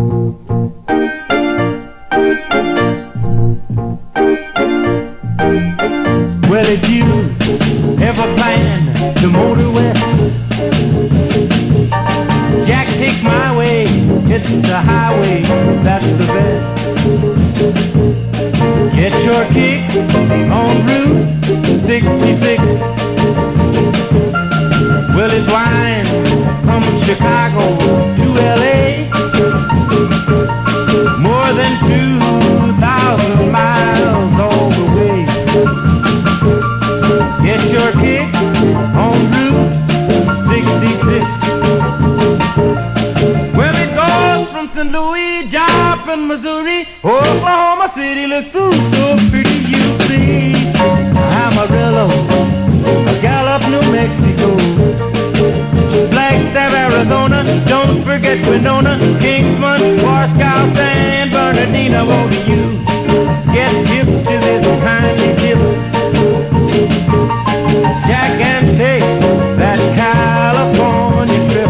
Well, if you ever plan to motor west, Jack, take my way, it's the highway that's the best. Get your kicks on Route 66. Well, it winds from Chicago to LA, more than 2,000 miles all the way. Get your kicks on Route 66. Well, it goes from St. Louis, Joplin, Missouri, Oklahoma City looks so pretty, you see. Amarillo, Gallup, New Mexico, Flagstaff, Arizona, don't forget Winona, Kingsman, Warsaw, San Bernardino. Won't you get hip to this kindly tip, Jack, and take that California trip?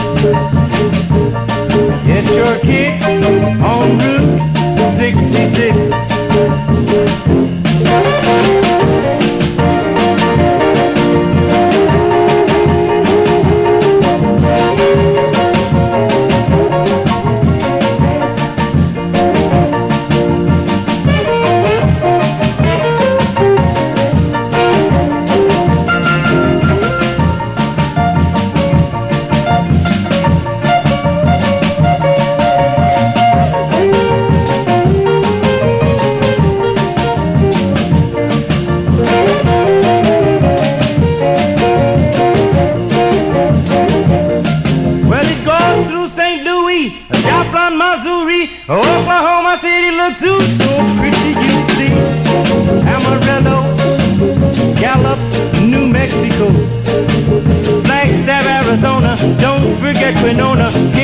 Get your kicks on Route 66. Joplin, Missouri, Oklahoma City looks so pretty, you see. Amarillo, Gallup, New Mexico, Flagstaff, Arizona, don't forget Winona,